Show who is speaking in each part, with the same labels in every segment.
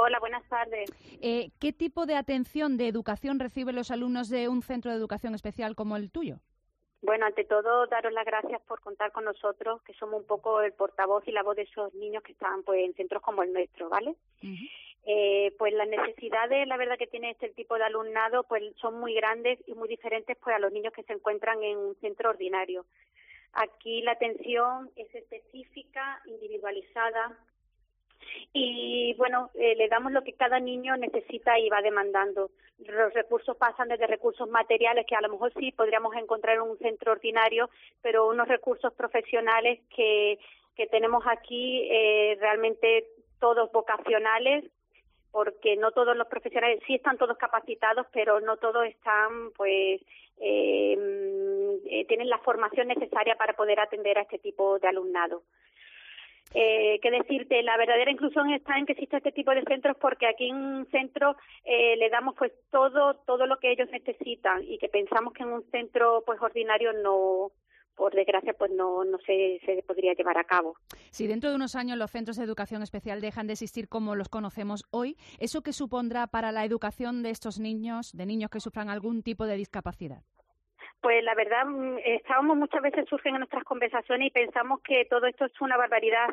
Speaker 1: Hola, buenas tardes.
Speaker 2: ¿Qué tipo de atención, de educación reciben los alumnos de un centro de educación especial como el tuyo?
Speaker 1: Bueno, ante todo, daros las gracias por contar con nosotros, que somos un poco el portavoz y la voz de esos niños que están pues en centros como el nuestro, ¿vale? Pues las necesidades, la verdad que tiene este tipo de alumnado, pues son muy grandes y muy diferentes pues a los niños que se encuentran en un centro ordinario. Aquí la atención es específica, individualizada y, bueno, le damos lo que cada niño necesita y va demandando. Los recursos pasan desde recursos materiales, que a lo mejor sí podríamos encontrar en un centro ordinario, pero unos recursos profesionales que tenemos aquí realmente todos vocacionales, porque no todos los profesionales, sí están todos capacitados, pero no todos están, pues, tienen la formación necesaria para poder atender a este tipo de alumnado. ¿Qué decirte? La verdadera inclusión está en que exista este tipo de centros, porque aquí en un centro le damos pues todo lo que ellos necesitan, y que pensamos que en un centro pues ordinario no, por desgracia, pues no se podría llevar a cabo.
Speaker 2: Si dentro de unos años los centros de educación especial dejan de existir como los conocemos hoy, ¿eso qué supondrá para la educación de estos niños, de niños que sufran algún tipo de discapacidad?
Speaker 1: Pues la verdad, muchas veces surgen en nuestras conversaciones y pensamos que todo esto es una barbaridad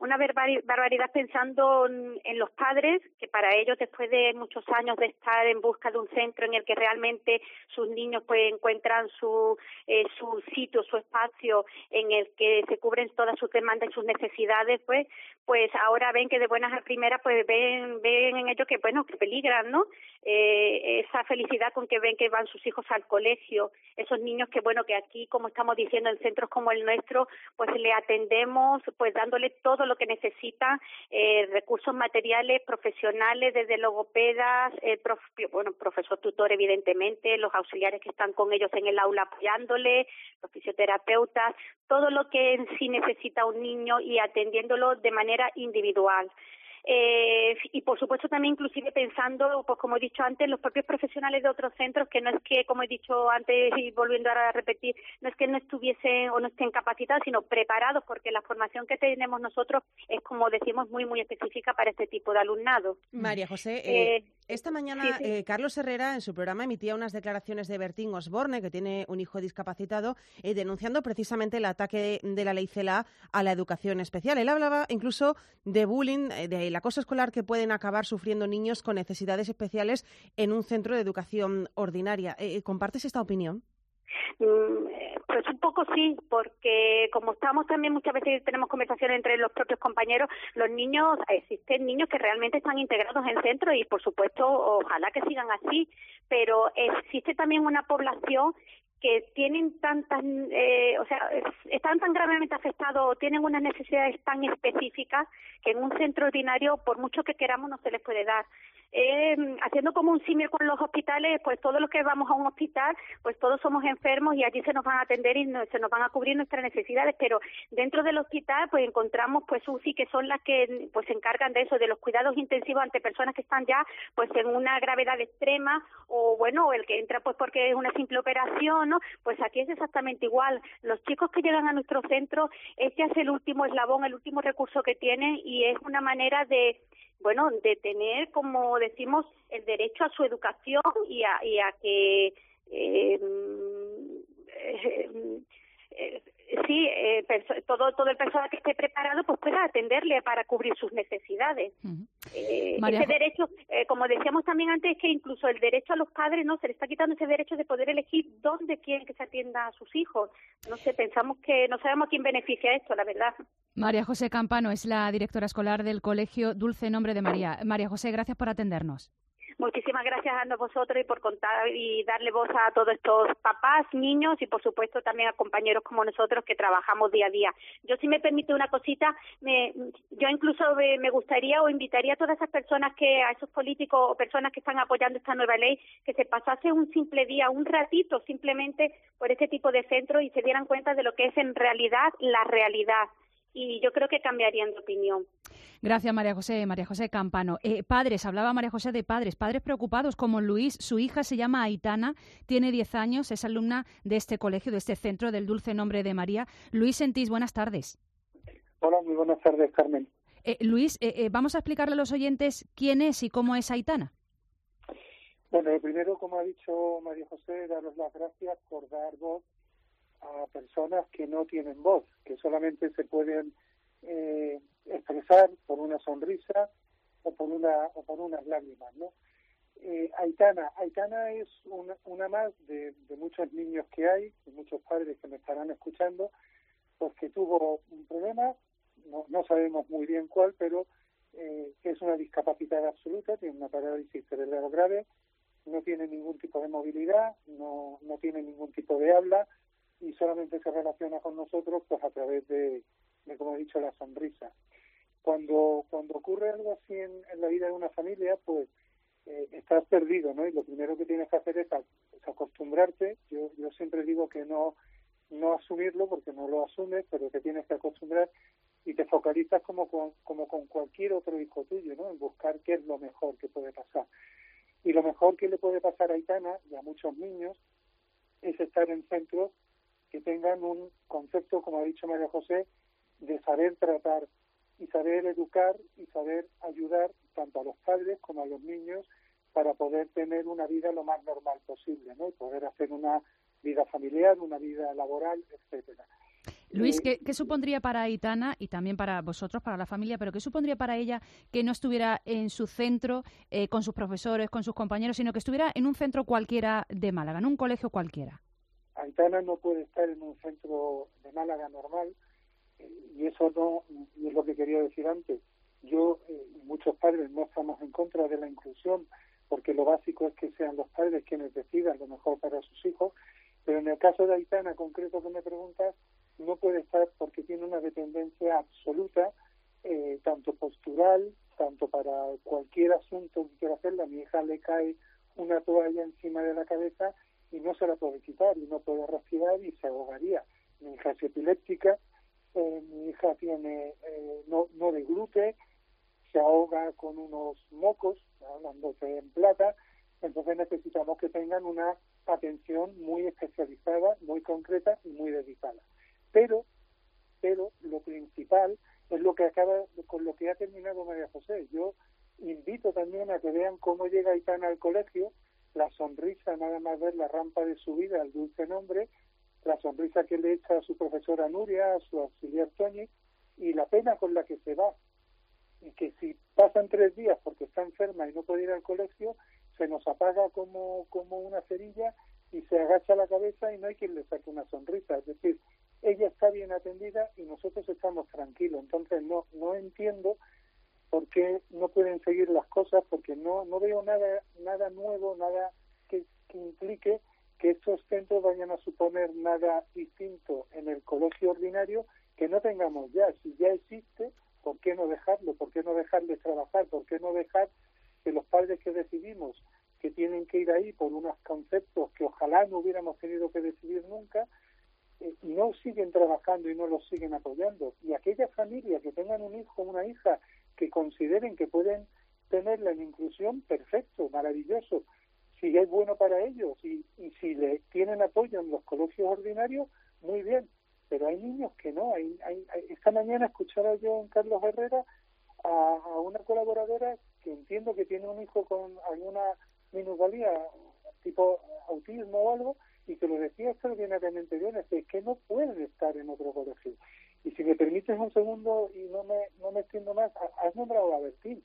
Speaker 1: pensando en los padres, que para ellos, después de muchos años de estar en busca de un centro en el que realmente sus niños pues encuentran su sitio, su espacio, en el que se cubren todas sus demandas y sus necesidades, pues ahora ven que de buenas a primeras pues ven en ello que, bueno, que peligran, ¿no? Esa felicidad con que ven que van sus hijos al colegio, esos niños que, bueno, que aquí, como estamos diciendo, en centros como el nuestro, pues le atendemos, pues dándole todo lo que necesitan, recursos materiales, profesionales, desde logopedas, profesor tutor, evidentemente, los auxiliares que están con ellos en el aula apoyándole, los fisioterapeutas, todo lo que en sí necesita un niño y atendiéndolo de manera individual. Y por supuesto también inclusive pensando, pues como he dicho antes, los propios profesionales de otros centros, que no es que, como he dicho antes y volviendo ahora a repetir, no es que no estuviesen o no estén capacitados, sino preparados, porque la formación que tenemos nosotros es, como decimos, muy específica para este tipo de alumnado.
Speaker 3: María José, esta mañana
Speaker 1: sí.
Speaker 3: Carlos Herrera en su programa emitía unas declaraciones de Bertín Osborne, que tiene un hijo discapacitado, denunciando precisamente el ataque de la ley CELA a la educación especial. Él hablaba incluso de bullying, del acoso escolar que pueden acabar sufriendo niños con necesidades especiales en un centro de educación ordinaria. ¿Compartes esta opinión?
Speaker 1: Pues un poco sí, porque como estamos también muchas veces tenemos conversaciones entre los propios compañeros, los niños, existen niños que realmente están integrados en centros y por supuesto ojalá que sigan así, pero existe también una población que tienen tantas, están tan gravemente afectados o tienen unas necesidades tan específicas que en un centro ordinario, por mucho que queramos, no se les puede dar. Haciendo como un símil con los hospitales, pues todos los que vamos a un hospital, pues todos somos enfermos y allí se nos van a atender y se nos van a cubrir nuestras necesidades, pero dentro del hospital pues encontramos pues UCI, que son las que pues se encargan de eso, de los cuidados intensivos ante personas que están ya pues en una gravedad extrema, o bueno, el que entra pues porque es una simple operación, ¿no? Pues aquí es exactamente igual. Los chicos que llegan a nuestro centro, este es el último eslabón, el último recurso que tienen, y es una manera de tener, como decimos, el derecho a su educación y a que todo el personal que esté preparado pues pueda atenderle para cubrir sus necesidades. Ese derecho, como decíamos también antes, que incluso el derecho a los padres, no se le está quitando ese derecho de poder elegir dónde quieren que se atienda a sus hijos. No sé, pensamos que no sabemos a quién beneficia esto, la verdad.
Speaker 2: María José Campano es la directora escolar del Colegio Dulce Nombre de María. María José, gracias por atendernos.
Speaker 1: Muchísimas gracias a vosotros y por contar y darle voz a todos estos papás, niños y por supuesto también a compañeros como nosotros que trabajamos día a día. Yo, si me permite una cosita, yo incluso me gustaría o invitaría a todas esas personas, a esos políticos o personas que están apoyando esta nueva ley, que se pasase un simple día, un ratito simplemente por este tipo de centros y se dieran cuenta de lo que es en realidad la realidad. Y yo creo que cambiarían de opinión.
Speaker 2: Gracias, María José Campano. Padres, hablaba María José de padres preocupados como Luis. Su hija se llama Aitana, tiene 10 años, es alumna de este colegio, de este centro del Dulce Nombre de María. Luis Sentís, buenas tardes.
Speaker 4: Hola, muy buenas tardes, Carmen.
Speaker 2: Luis, vamos a explicarle a los oyentes quién es y cómo es Aitana.
Speaker 4: Bueno, lo primero, como ha dicho María José, daros las gracias por dar voz a personas que no tienen voz, que solamente se pueden expresar por una sonrisa o por unas lágrimas, ¿no? Aitana es una más de muchos niños que hay, de muchos padres que me estarán escuchando, pues que tuvo un problema, no sabemos muy bien cuál, pero es una discapacidad absoluta, tiene una parálisis cerebral grave, no tiene ningún tipo de movilidad, no tiene ningún tipo de habla y solamente se relaciona con nosotros pues a través de como he dicho, la sonrisa. Cuando ocurre algo así en la vida de una familia, pues estás perdido, ¿no? Y lo primero que tienes que hacer es acostumbrarte. Yo siempre digo que no asumirlo porque no lo asumes, pero que tienes que acostumbrar y te focalizas como con cualquier otro hijo tuyo, ¿no? En buscar qué es lo mejor que puede pasar. Y lo mejor que le puede pasar a Aitana y a muchos niños es estar en centros que tengan un concepto, como ha dicho María José, de saber tratar y saber educar y saber ayudar tanto a los padres como a los niños para poder tener una vida lo más normal posible, ¿no? Y poder hacer una vida familiar, una vida laboral, etcétera.
Speaker 2: Luis, ¿qué supondría para Aitana y también para vosotros, para la familia, pero qué supondría para ella que no estuviera en su centro con sus profesores, con sus compañeros, sino que estuviera en un centro cualquiera de Málaga, en un colegio cualquiera?
Speaker 4: Aitana no puede estar en un centro de Málaga normal y eso no, y es lo que quería decir antes. Yo y muchos padres no estamos en contra de la inclusión porque lo básico es que sean los padres quienes decidan lo mejor para sus hijos, pero en el caso de Aitana concreto que me preguntas, no puede estar porque tiene una dependencia absoluta, tanto postural, tanto para cualquier asunto que quiera hacerla. A mi hija le cae una toalla encima de la cabeza y no se la puede quitar y no puede respirar y se ahogaría. Mi hija es epiléptica, mi hija tiene no deglute, se ahoga con unos mocos, hablándote en plata, entonces necesitamos que tengan una atención muy especializada, muy concreta y muy dedicada. Pero lo principal es con lo que ha terminado María José. Yo invito también a que vean cómo llega Aitana al colegio, la sonrisa, nada más ver la rampa de subida al dulce nombre, la sonrisa que le echa a su profesora Nuria, a su auxiliar Toñi, y la pena con la que se va. Y que si pasan 3 días porque está enferma y no puede ir al colegio, se nos apaga como una cerilla y se agacha la cabeza y no hay quien le saque una sonrisa. Es decir, ella está bien atendida y nosotros estamos tranquilos. Entonces no entiendo por qué no pueden seguir las cosas, porque no veo nada nuevo, nada que implique que estos centros vayan a suponer nada distinto en el colegio ordinario que no tengamos ya. Si ya existe, ¿por qué no dejarlo? ¿Por qué no dejarles trabajar? ¿Por qué no dejar que los padres que decidimos que tienen que ir ahí por unos conceptos que ojalá no hubiéramos tenido que decidir nunca, no siguen trabajando y no los siguen apoyando? Y aquellas familias que tengan un hijo o una hija que consideren que pueden tenerla en inclusión, perfecto, maravilloso. Si es bueno para ellos y si le tienen apoyo en los colegios ordinarios, muy bien. Pero hay niños que no. Esta mañana escuchaba yo en Carlos Herrera a una colaboradora que entiendo que tiene un hijo con alguna minusvalía, tipo autismo o algo, y que lo decía extraordinariamente bien, es que no pueden estar en otro colegio. Y si me permites un segundo y no me extiendo más, has nombrado a Bertín.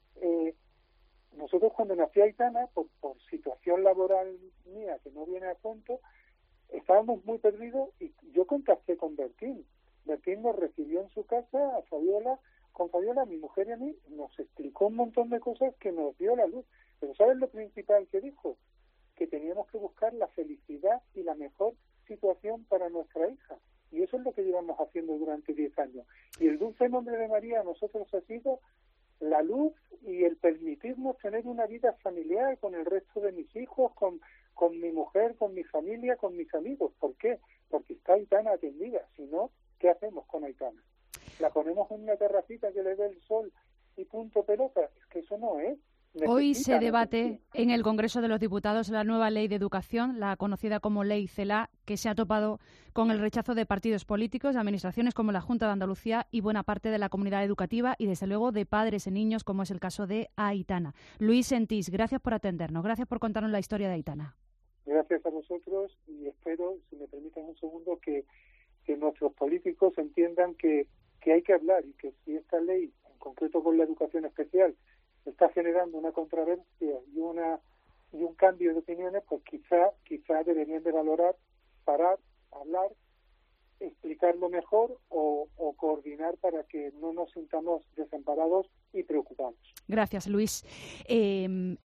Speaker 4: Nosotros cuando nació Aitana, por situación laboral mía que no viene a cuento, estábamos muy perdidos y yo contacté con Bertín. Bertín nos recibió en su casa con Fabiola, mi mujer y a mí, nos explicó un montón de cosas que nos dio la luz. Pero ¿sabes lo principal que dijo? Que teníamos que buscar la felicidad y la mejor situación para nuestra hija. Y eso es lo que llevamos haciendo durante 10 años. Y el dulce nombre de María a nosotros ha sido la luz y el permitirnos tener una vida familiar con el resto de mis hijos, con mi mujer, con mi familia, con mis amigos. ¿Por qué? Porque está Aitana atendida. Si no, ¿qué hacemos con Aitana? ¿La ponemos en una terracita que le dé el sol y punto pelota? Es que eso no es.
Speaker 2: Hoy se debate en el Congreso de los Diputados la nueva ley de educación, la conocida como Ley CELA, que se ha topado con el rechazo de partidos políticos, de administraciones como la Junta de Andalucía y buena parte de la comunidad educativa y, desde luego, de padres y niños, como es el caso de Aitana. Luis Sentís, gracias por atendernos, gracias por contarnos la historia de Aitana.
Speaker 4: Gracias a vosotros y espero, si me permiten un segundo, que nuestros políticos entiendan que hay que hablar y que si esta ley, en concreto con la educación especial, está generando una controversia y un cambio de opiniones, pues quizá deberían de valorar, parar, hablar, explicarlo mejor o coordinar para que no nos sintamos desamparados y preocupados.
Speaker 2: Gracias, Luis.